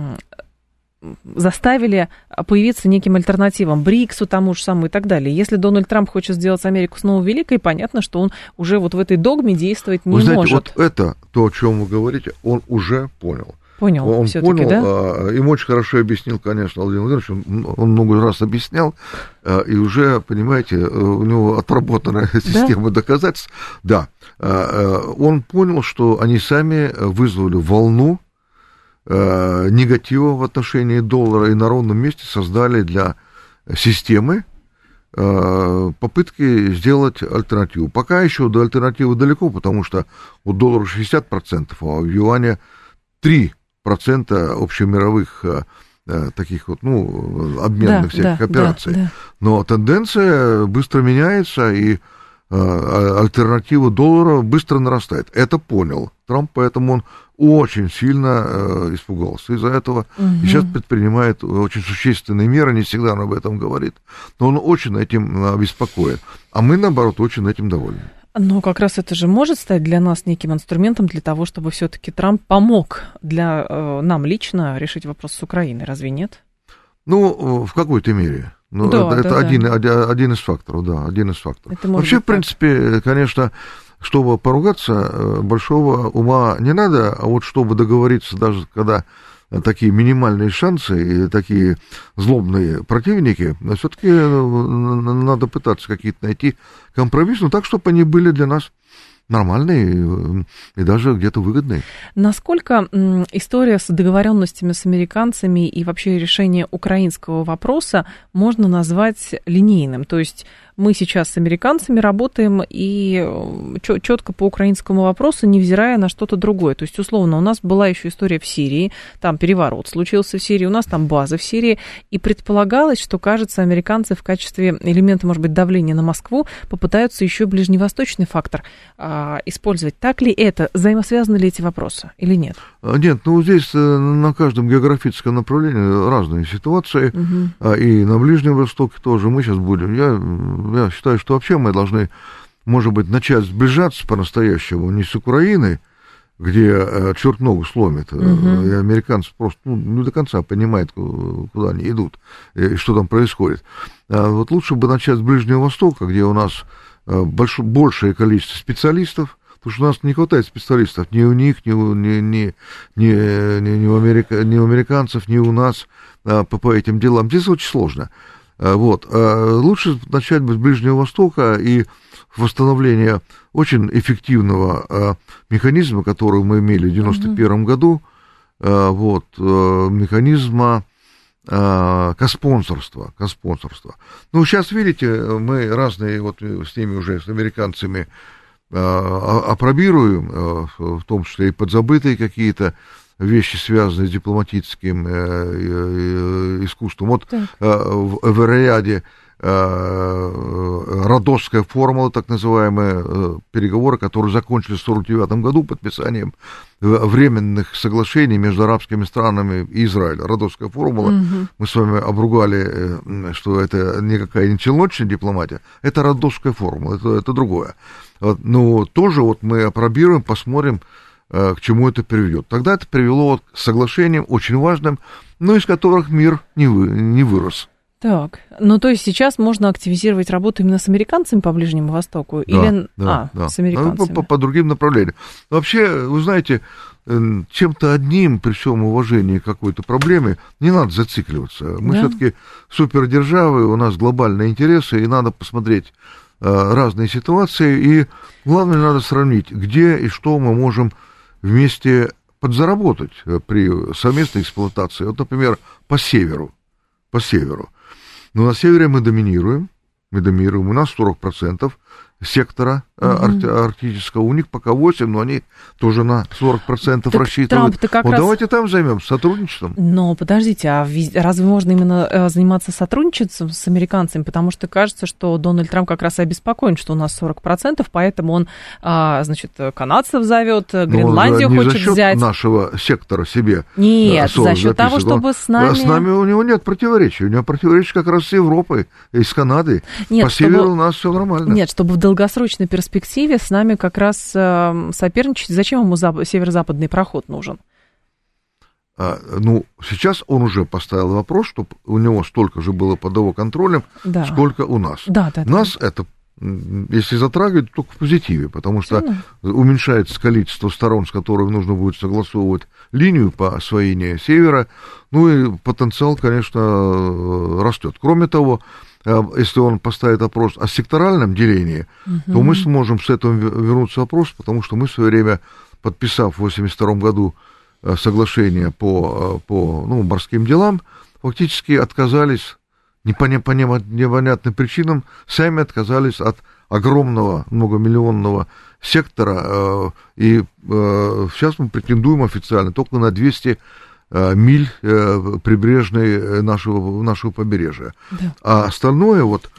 Speaker 5: заставили появиться неким альтернативам, БРИКСу тому же самому и так далее. Если Дональд Трамп хочет сделать Америку снова великой, понятно, что он уже вот в этой догме действовать не
Speaker 6: вы знаете,
Speaker 5: может.
Speaker 6: Вот это, то, о чем вы говорите, он уже понял.
Speaker 5: Понял,
Speaker 6: он
Speaker 5: все-таки,
Speaker 6: понял,
Speaker 5: да?
Speaker 6: Им очень хорошо объяснил, конечно, Владимир Владимирович, он, он много раз объяснял, и уже, понимаете, у него отработанная система да? доказательств. Да, он понял, что они сами вызвали волну негатива в отношении доллара и на ровном месте создали для системы попытки сделать альтернативу. Пока еще до альтернативы далеко, потому что у доллара шестьдесят процентов, а у юаня три процента общемировых таких вот, ну, обменных да, всяких да, операций. Да, да. Но тенденция быстро меняется, и альтернатива доллара быстро нарастает. Это понял Трамп, поэтому он очень сильно э, испугался из-за этого. Угу. И сейчас предпринимает очень существенные меры, не всегда он об этом говорит, но он очень этим обеспокоен. А мы, наоборот, очень этим довольны.
Speaker 5: Но как раз это же может стать для нас неким инструментом для того, чтобы все-таки Трамп помог для э, нам лично решить вопрос с Украиной, разве нет? Ну,
Speaker 6: в какой-то мере. Ну,
Speaker 5: да,
Speaker 6: это
Speaker 5: да,
Speaker 6: один,
Speaker 5: да.
Speaker 6: один из факторов, да, один из факторов.
Speaker 5: Вообще,
Speaker 6: в принципе, так. конечно, чтобы поругаться, большого ума не надо, а вот чтобы договориться, даже когда такие минимальные шансы и такие злобные противники, все-таки надо пытаться какие-то найти компромиссы, но так, чтобы они были для нас нормальные и даже где-то выгодные.
Speaker 5: Насколько история с договоренностями с американцами и вообще решение украинского вопроса можно назвать линейным? То есть мы сейчас с американцами работаем и четко по украинскому вопросу, невзирая на что-то другое. То есть, условно, у нас была еще история в Сирии, там переворот случился в Сирии, у нас там база в Сирии, и предполагалось, что, кажется, американцы в качестве элемента, может быть, давления на Москву попытаются еще ближневосточный фактор а, использовать. Так ли это? Взаимосвязаны ли эти вопросы или нет?
Speaker 6: Нет, ну здесь на каждом географическом направлении разные ситуации, угу. и на Ближнем Востоке тоже. Мы сейчас будем... Я... Я считаю, что вообще мы должны, может быть, начать сближаться по-настоящему не с Украиной, где э, черт ногу сломит, uh-huh. и американцы просто ну, не до конца понимают, куда они идут и что там происходит. А вот лучше бы начать с Ближнего Востока, где у нас э, больш, большее количество специалистов, потому что у нас не хватает специалистов ни у них, ни у, ни, ни, ни, ни, ни у, америка, ни у американцев, ни у нас э, по, по этим делам. Здесь очень сложно. Вот. Лучше начать с Ближнего Востока и восстановления очень эффективного механизма, который мы имели в девяносто первом году, вот, механизма коспонсорства, коспонсорства. Ну, сейчас, видите, мы разные, вот с ними уже, с американцами, апробируем, в том числе и подзабытые какие-то вещи, связанные с дипломатическим э, э, искусством. Вот э, в, в Риаде Родосская формула, так называемые переговоры, которые закончились в сорок девятом году подписанием временных соглашений между арабскими странами и Израилем. Родосская формула, угу. Мы с вами обругали, что это никакая не челночная дипломатия, это Родосская формула, это, это другое. Вот, ну, тоже вот мы опробируем, посмотрим, к чему это приведет. Тогда это привело вот к соглашениям очень важным, но из которых мир не, вы, не вырос.
Speaker 5: Так, ну то есть сейчас можно активизировать работу именно с американцами по Ближнему Востоку?
Speaker 6: Да,
Speaker 5: или...
Speaker 6: да,
Speaker 5: а,
Speaker 6: да.
Speaker 5: С американцами.
Speaker 6: По, по, по другим направлениям. Вообще, вы знаете, чем-то одним, при всем уважении к какой-то проблеме, не надо зацикливаться. Мы да. все-таки супердержавы, у нас глобальные интересы, и надо посмотреть а, разные ситуации, и главное, надо сравнить, где и что мы можем вместе подзаработать при совместной эксплуатации. Вот, например, по северу. По северу. Но на севере мы доминируем, мы доминируем, у нас сорок процентов сектора mm-hmm. ар- арктического, у них пока восемь, но они тоже на сорок процентов так рассчитывают. Вот раз... давайте там займемся сотрудничеством.
Speaker 5: Но подождите, а разве можно именно заниматься сотрудничеством с американцами? Потому что кажется, что Дональд Трамп как раз и обеспокоен, что у нас сорок процентов, поэтому он, значит, канадцев зовет, Гренландию
Speaker 6: хочет
Speaker 5: взять. Не за счет
Speaker 6: нашего сектора себе.
Speaker 5: Нет, за счет того, чтобы с нами...
Speaker 6: С нами у него нет противоречий, у него противоречия как раз с Европой и с Канадой. Нет, по чтобы... северу у нас все нормально.
Speaker 5: Нет, чтобы в долгосрочной перспективе с нами как раз э, соперничать. Зачем ему зап- северо-западный проход нужен?
Speaker 6: А, ну, сейчас он уже поставил вопрос, чтобы у него столько же было под его контролем, да. сколько у нас.
Speaker 5: Да, да,
Speaker 6: нас
Speaker 5: да.
Speaker 6: это, если затрагивать, только в позитиве, потому что Сильно. уменьшается количество сторон, с которыми нужно будет согласовывать линию по освоению севера, ну и потенциал, конечно, растет. Кроме того, если он поставит вопрос о секторальном делении, угу. то мы сможем с этого вернуться вопрос, потому что мы в свое время, подписав в восемьдесят втором году соглашение по, по ну, морским делам, фактически отказались, по непонятным причинам, сами отказались от огромного многомиллионного сектора, и сейчас мы претендуем официально только на двести миль прибрежной нашего, нашего побережья. Да. А остальное, вот,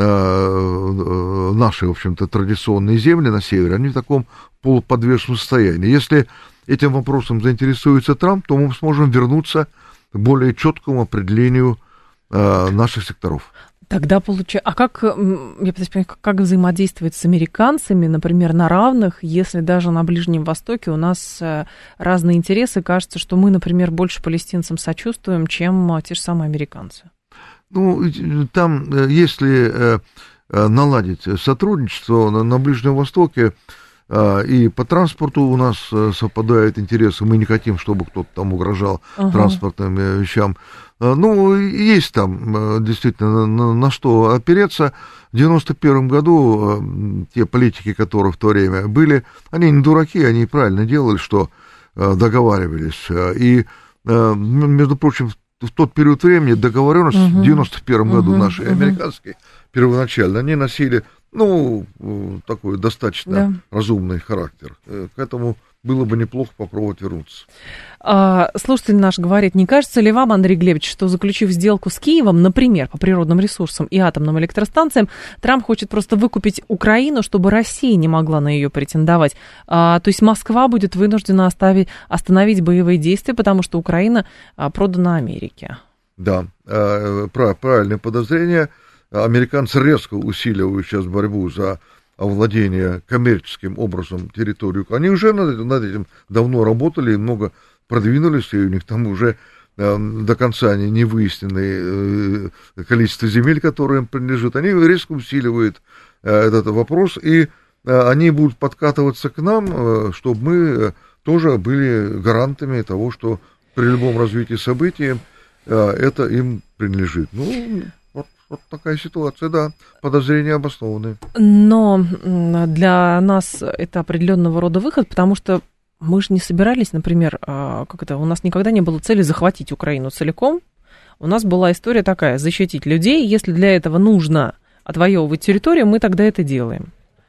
Speaker 6: наши, в общем-то, традиционные земли на севере, они в таком полуподвешенном состоянии. Если этим вопросом заинтересуется Трамп, то мы сможем вернуться к более четкому определению наших секторов.
Speaker 5: Тогда получается, а как, я пытаюсь понять, как взаимодействовать с американцами, например, на равных, если даже на Ближнем Востоке у нас разные интересы, кажется, что мы, например, больше палестинцам сочувствуем, чем те же самые американцы?
Speaker 6: Ну, там, если наладить сотрудничество на Ближнем Востоке, и по транспорту у нас совпадают интересы, мы не хотим, чтобы кто-то там угрожал ага. транспортным вещам. Ну, есть там действительно на, на что опереться. В девяносто первом году те политики, которые в то время были, они не дураки, они правильно делали, что договаривались. И, между прочим, в тот период времени договоренность uh-huh. в девяносто первом году uh-huh. наши uh-huh. американские первоначально, они носили, ну, такой достаточно да. разумный характер. К этому было бы неплохо попробовать вернуться.
Speaker 5: А, слушатель наш говорит, не кажется ли вам, Андрей Глебович, что, заключив сделку с Киевом, например, по природным ресурсам и атомным электростанциям, Трамп хочет просто выкупить Украину, чтобы Россия не могла на ее претендовать? А, то есть Москва будет вынуждена оставить, остановить боевые действия, потому что Украина а, продана Америке.
Speaker 6: Да, правильное подозрение. Американцы резко усиливают сейчас борьбу за овладение коммерческим образом территорию. Они уже над, над этим давно работали, много продвинулись, и у них там уже э, до конца не, не выяснены э, количество земель, которые им принадлежат. Они резко усиливают э, этот вопрос, и э, они будут подкатываться к нам, э, чтобы мы э, тоже были гарантами того, что при любом развитии событий э, это им принадлежит. Ну, вот такая ситуация, да, подозрения обоснованные.
Speaker 5: Но для нас это определенного рода выход, потому что мы же не собирались, например, как это, у нас никогда не было цели захватить Украину целиком. У нас была история такая, защитить людей. Если для этого нужно отвоевывать территорию, мы тогда это делаем.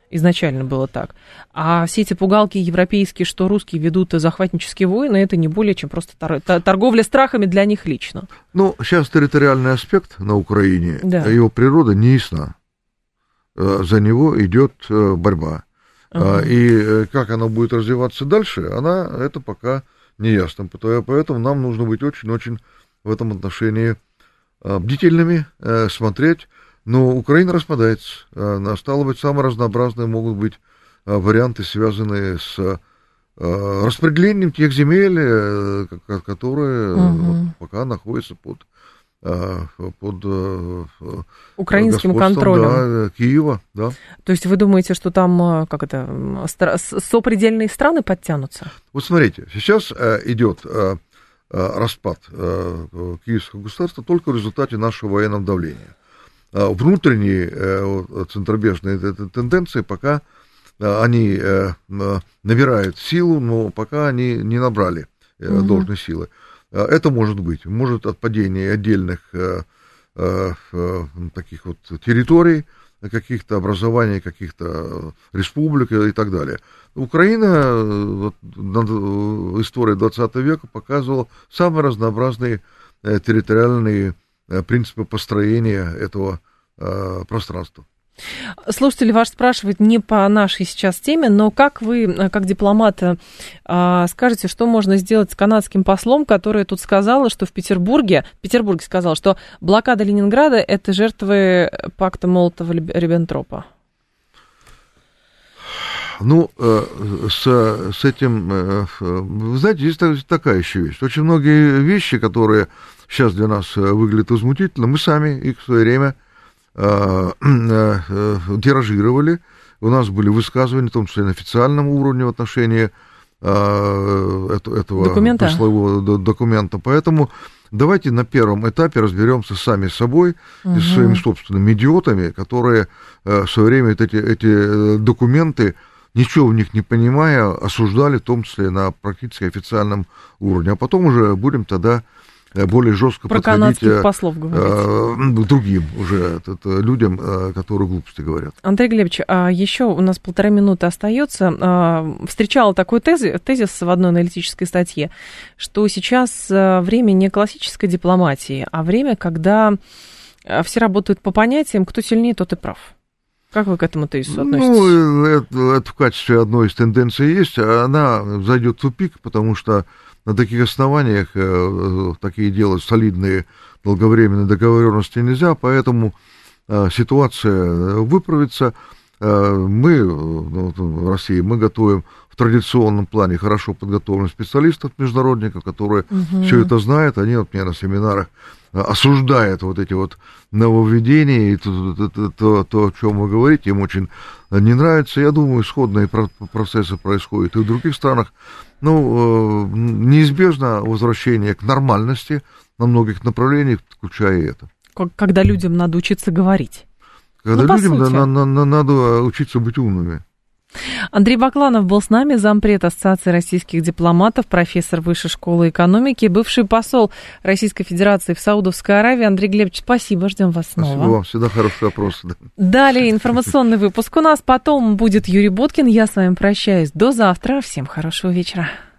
Speaker 5: Изначально было так. А все эти пугалки европейские, что русские ведут захватнические войны, это не более чем просто торговля страхами для них лично.
Speaker 6: Ну, сейчас территориальный аспект на Украине, да. Его природа не ясна. За него идет борьба. Uh-huh. И как она будет развиваться дальше, она, это пока не ясно. Поэтому нам нужно быть очень-очень в этом отношении бдительными, смотреть. Но Украина распадается. Стало быть, самые разнообразные могут быть варианты, связанные с распределением тех земель, которые uh-huh. пока находятся под, под
Speaker 5: украинским контролем.
Speaker 6: Да, Киева. Да.
Speaker 5: То есть вы думаете, что там как это, сопредельные страны подтянутся?
Speaker 6: Вот смотрите, сейчас идет распад киевского государства только в результате нашего военного давления. Внутренние центробежные тенденции пока они набирают силу, но пока они не набрали угу. должной силы. Это может быть, может от падения отдельных таких вот территорий, каких-то образований, каких-то республик и так далее. Украина, история двадцатого века показывала самые разнообразные территориальные принципы построения этого э, пространства.
Speaker 5: Слушатели ваш спрашивают не по нашей сейчас теме, но как вы, как дипломат, э, скажете, что можно сделать с канадским послом, который тут сказала, что в Петербурге, в Петербурге сказал, что блокада Ленинграда – это жертвы пакта Молотова-Риббентропа?
Speaker 6: Ну, э, с, с этим, э, вы знаете, есть такая еще вещь. Очень многие вещи, которые сейчас для нас выглядят возмутительно, мы сами их в свое время э, э, тиражировали. У нас были высказывания, в том числе на официальном уровне в отношении э, этого
Speaker 5: документа.
Speaker 6: Пошлового документа. Поэтому давайте на первом этапе разберемся сами с собой угу. и со своими собственными идиотами, которые э, в свое время эти, эти документы, ничего в них не понимая, осуждали, в том числе на практически официальном уровне. А потом уже будем тогда более жестко
Speaker 5: про
Speaker 6: подходить
Speaker 5: канадских послов говорить.
Speaker 6: Другим уже это, людям, которые глупости говорят.
Speaker 5: Андрей Глебович, а еще у нас полтора минуты остается. Встречала такой тезис, тезис в одной аналитической статье, что сейчас время не классической дипломатии, а время, когда все работают по понятиям, кто сильнее, тот и прав. Как вы к этому тезису относитесь?
Speaker 6: Ну, это, это в качестве одной из тенденций есть. Она зайдет в тупик, потому что на таких основаниях э, такие делать солидные долговременные договоренности нельзя, поэтому э, ситуация выправится. Э, мы, ну, в России, мы готовим в традиционном плане хорошо подготовленных специалистов, международников, которые угу. все это знают. Они вот меня на семинарах осуждают вот эти вот нововведения и то, то, то, то, о чем вы говорите, им очень не нравится. Я думаю, сходные процессы происходят и в других странах. Ну, неизбежно возвращение к нормальности на многих направлениях, включая и это.
Speaker 5: Когда людям надо учиться говорить.
Speaker 6: Когда ну, людям на, на, на, надо учиться быть умными.
Speaker 5: Андрей Бакланов был с нами, зампред Ассоциации российских дипломатов, профессор Высшей школы экономики, бывший посол Российской Федерации в Саудовской Аравии. Андрей Глебович, спасибо, ждем вас снова.
Speaker 6: Спасибо вам, всегда хорошие вопросы. Да.
Speaker 5: Далее информационный выпуск у нас, потом будет Юрий Боткин. Я с вами прощаюсь до завтра. Всем хорошего вечера.